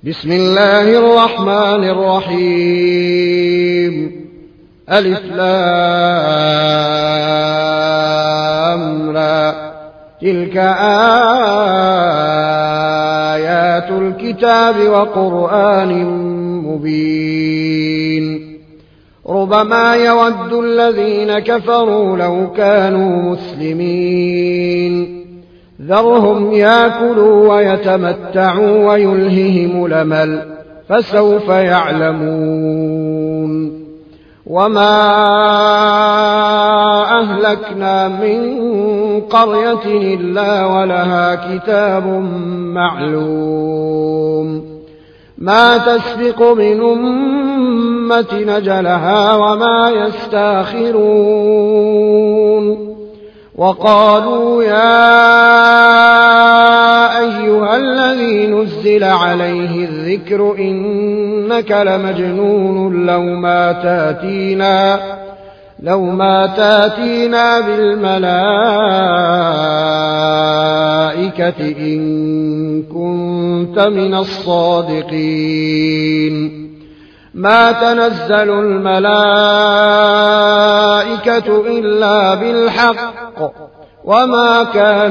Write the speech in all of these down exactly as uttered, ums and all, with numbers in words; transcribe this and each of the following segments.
بسم الله الرحمن الرحيم ألف لام را تلك آيات الكتاب وقرآن مبين ربما يود الذين كفروا لو كانوا مسلمين ذرهم يأكلوا ويتمتعوا ويلههم الأمل فسوف يعلمون وما أهلكنا من قرية إلا ولها كتاب معلوم ما تسبق من أمة نجلها وما يستاخرون وقالوا يا أيها الذي نزل عليه الذكر إنك لمجنون لو ما تاتينا لو ما تاتينا بالملائكة إن كنت من الصادقين ما تنزل الملائكة إلا بالحق وما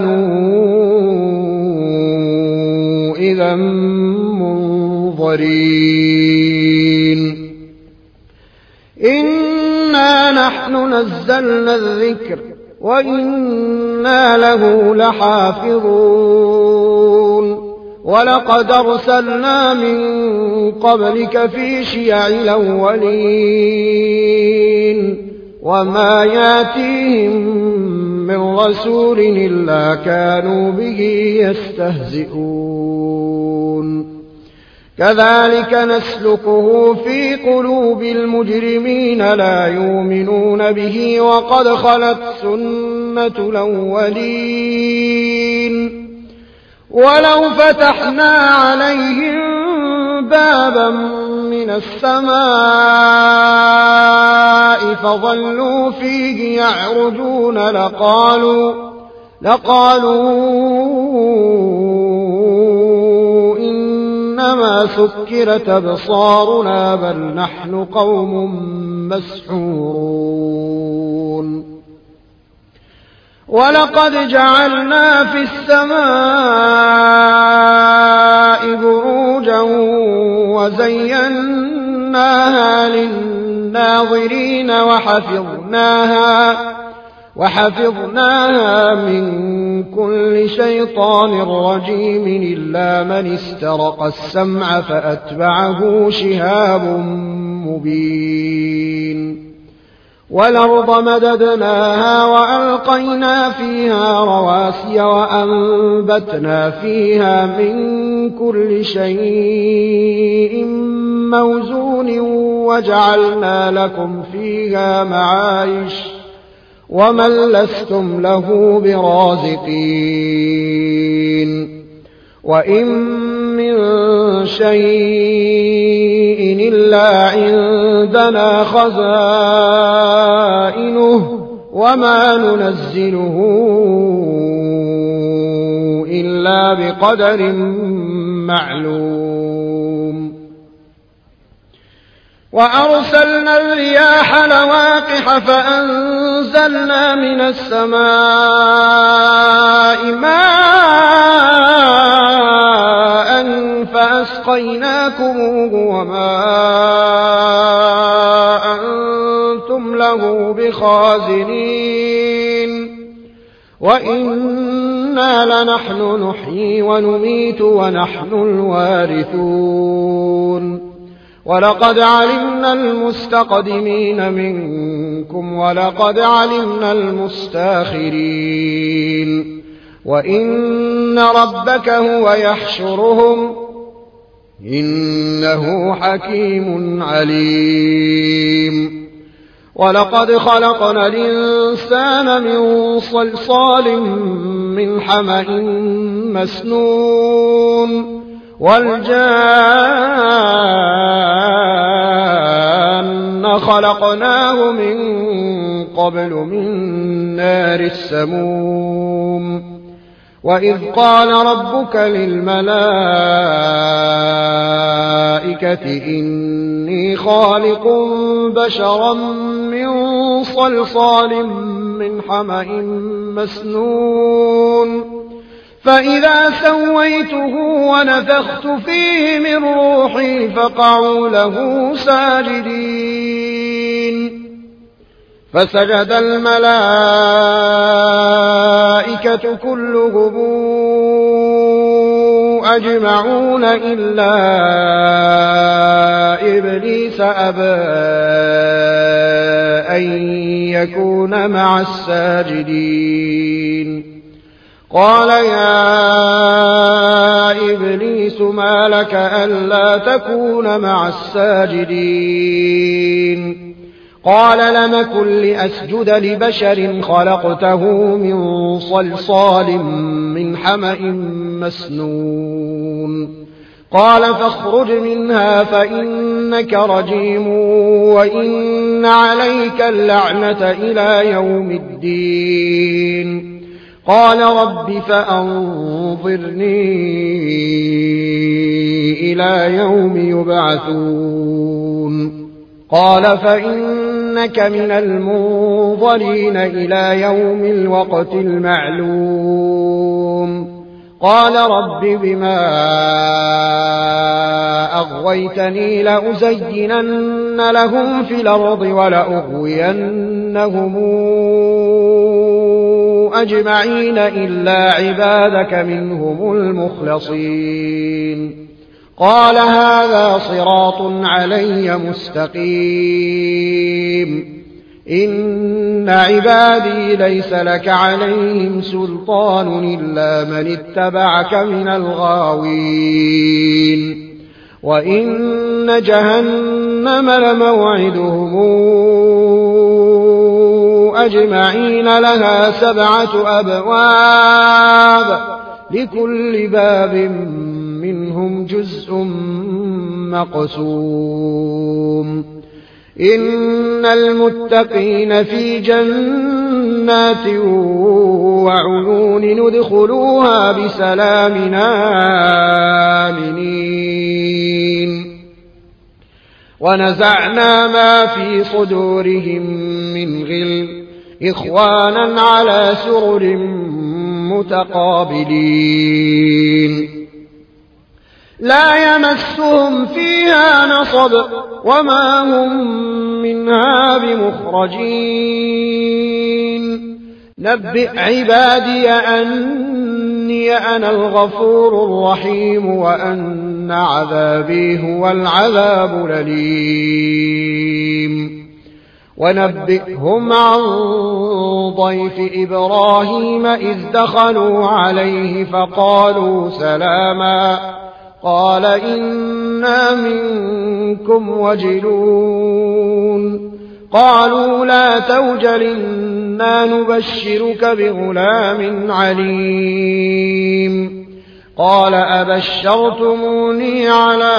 كانوا إذا منظرين إنا نحن نزلنا الذكر وإنا له لحافظون ولقد أرسلنا من قبلك في شيع الأولين وما ياتيهم من رسول إلا كانوا به يستهزئون كذلك نسلكه في قلوب المجرمين لا يؤمنون به وقد خلت سنة الأولين ولو فتحنا عليهم بابا من السماء فظلوا فيه يعرجون لقالوا, لقالوا إنما سكرت أبصارنا بل نحن قوم مسحورون ولقد جعلنا في السماء بروجا وزيناها للناظرين وحفظناها, وحفظناها من كل شيطان رجيم إلا من استرق السمع فأتبعه شهاب مبين والأرض مددناها وألقينا فيها رواسي وأنبتنا فيها من كل شيء موزون وجعلنا لكم فيها معايش ومن لستم له برازقين وإن من شيء إلا عندنا خزائنه وما ننزله إلا بقدر معلوم وأرسلنا الرياح لواقح فأنزلنا من السماء ماء فأسقيناكموه وما أنتم له بخازنين وإنا لنحن نحيي ونميت ونحن الوارثون ولقد علمنا المستقدمين منكم ولقد علمنا المستاخرين وإن ربك هو يحشرهم إنه حكيم عليم ولقد خلقنا الإنسان من صلصال من حمأ مسنون والجان خلقناه من قبل من نار السموم وإذ قال ربك للملائكة الملائكة إني خالق بشرا من صلصال من حمأ مسنون فإذا سويته ونفخت فيه من روحي فقعوا له ساجدين فسجد الملائكة كلهم أجمعون إلا إبليس أبى أن يكون مع الساجدين قال يا إبليس ما لك ألا تكون مع الساجدين قال لم أكن لأسجد لبشر خلقته من صلصال من حمأ مسنون قال فاخرج منها فإنك رجيم وإن عليك اللعنة إلى يوم الدين قال رب فأنظرني إلى يوم يبعثون قال فإنك من المنظرين إلى يوم الوقت المعلوم قال رب بما أغويتني لأزينن لهم في الأرض ولأغوينهم أجمعين إلا عبادك منهم المخلصين قال هذا صراط علي مستقيم إن عبادي ليس لك عليهم سلطان إلا من اتبعك من الغاوين وإن جهنم لموعدهم أجمعين لها سبعة أبواب لكل باب منهم جزء مقسوم إن المتقين في جنات وعيون ندخلوها بسلام آمنين ونزعنا ما في صدورهم من غل إخوانا على سرر متقابلين لا يمسهم فيها نصب وما هم منها بمخرجين نبئ عبادي أني أنا الغفور الرحيم وأن عذابي هو العذاب الأليم ونبئهم عن ضيف إبراهيم إذ دخلوا عليه فقالوا سلاما قال إنا منكم وجلون قالوا لا توجل إنا نبشرك بغلام عليم قال أبشرتموني على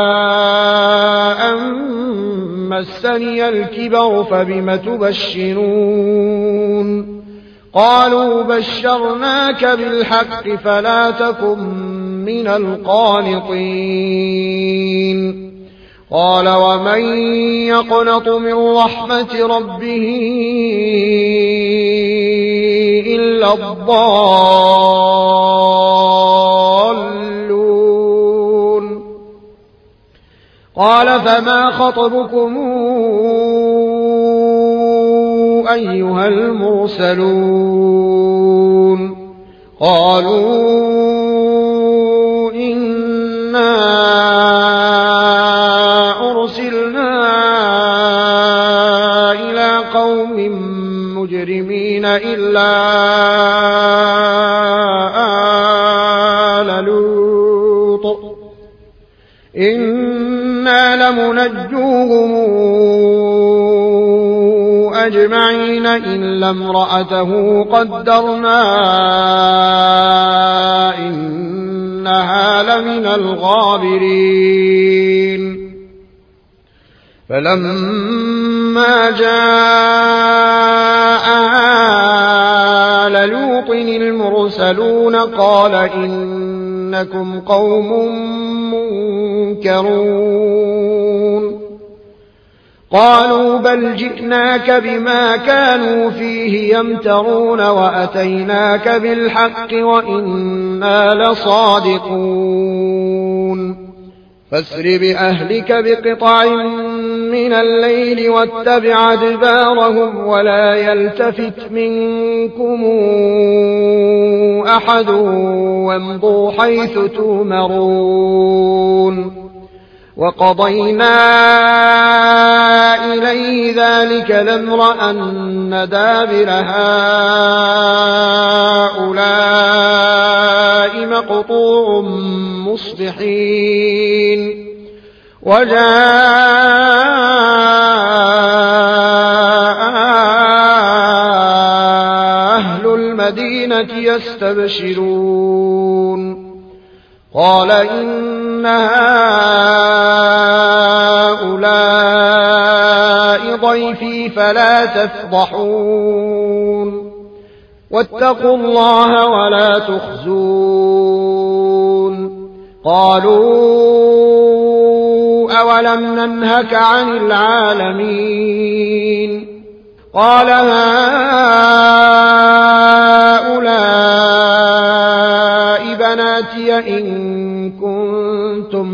أن مسني الكبر فبم تبشرون قالوا بشرناك بالحق فلا تكن من القانطين قال ومن يقنط من رحمة ربه إلا الضالون قال فما خطبكم أيها المرسلون قالوا أرسلنا إلى قوم مجرمين إلا آل لوط إنا لمنجوهم أجمعين إلا امرأته قدرنا إنها لمن الغابرين فلما جاء آل لوط المرسلون قال إن إنكم قوم منكرون قالوا بل جئناك بما كانوا فيه يمترون وأتيناك بالحق وإنا لصادقون فاسر بأهلك بقطع من الليل واتبع أدبارهم ولا يلتفت منكم أحد وامضوا حيث تؤمرون وقضينا إليه ذلك الأمر أن دابر هؤلاء مقطوع مصبحين وجاء أهل المدينة يستبشرون قال إن هؤلاء ضيفي فلا تفضحون واتقوا الله ولا تخزون قالوا أولم ننهك عن العالمين قال هؤلاء بناتي إن كنتم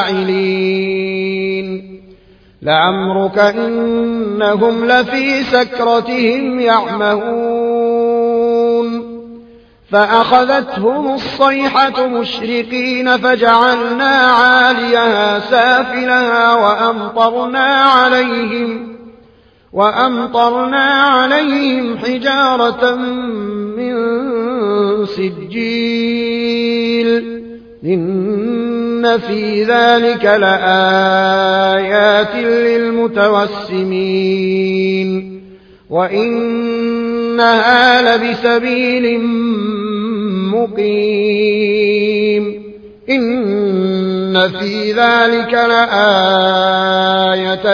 فاعلين لعمرك إنهم لفي سكرتهم يعمهون فأخذتهم الصيحة مشرقين فجعلنا عاليها سافلها وأمطرنا عليهم وأمطرنا عليهم حجارة من سجيل إن في ذلك لآيات للمتوسمين وإنها لبسبيل مقيم إن في ذلك لآية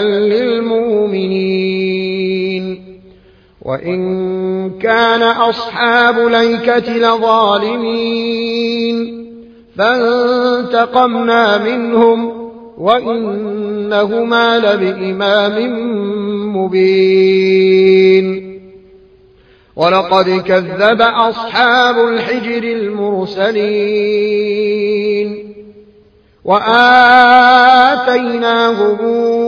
للمؤمنين وإن كان أصحاب الأيكة لظالمين فانتقمنا منهم وإنهما لبإمام مبين ولقد كذب أصحاب الحجر المرسلين وآتيناهم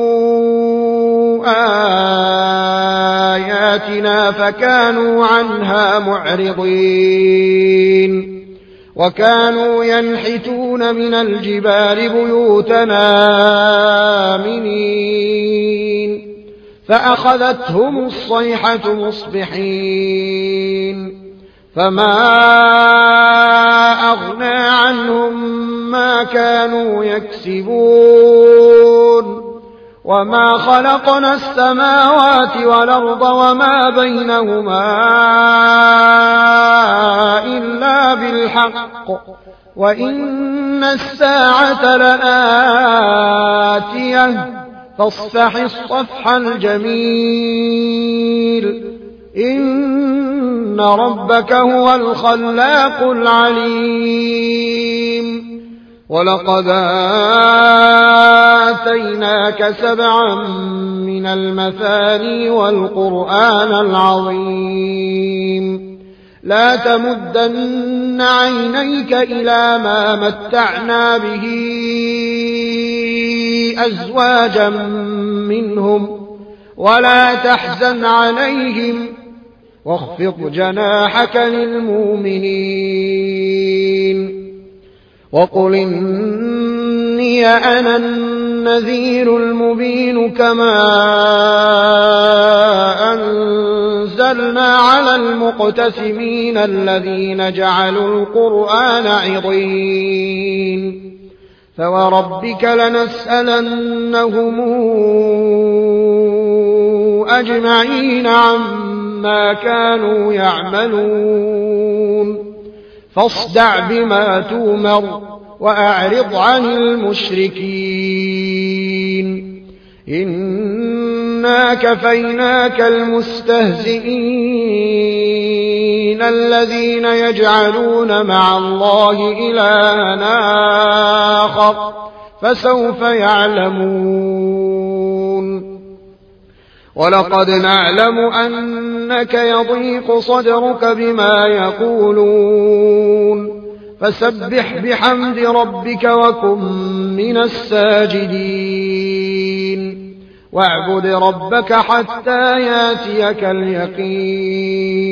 آياتنا فكانوا عنها معرضين وكانوا ينحتون من الجبال بيوتنا آمنين فأخذتهم الصيحة مصبحين فما أغنى عنهم ما كانوا يكسبون وما خلقنا السماوات والأرض وما بينهما إلا بالحق وإن الساعة لآتية فاصفح الصفح الجميل إن ربك هو الخلاق العليم ولقد آتيناك سبعا من المثاني والقرآن العظيم لا تمدن عينيك إلى ما متعنا به أزواجا منهم ولا تحزن عليهم واخفض جناحك للمؤمنين وقل إني أنا النذير المبين كما أنزلنا على المقتسمين الذين جعلوا القرآن عضين فوربك لنسألنهم أجمعين عما كانوا يعملون فاصدع بما تؤمر وأعرض عن المشركين إنا كفيناك المستهزئين المشركين الذين يجعلون مع الله إلها آخر فسوف يعلمون ولقد نعلم أنك يضيق صدرك بما يقولون فسبح بحمد ربك وكن من الساجدين واعبد ربك حتى ياتيك اليقين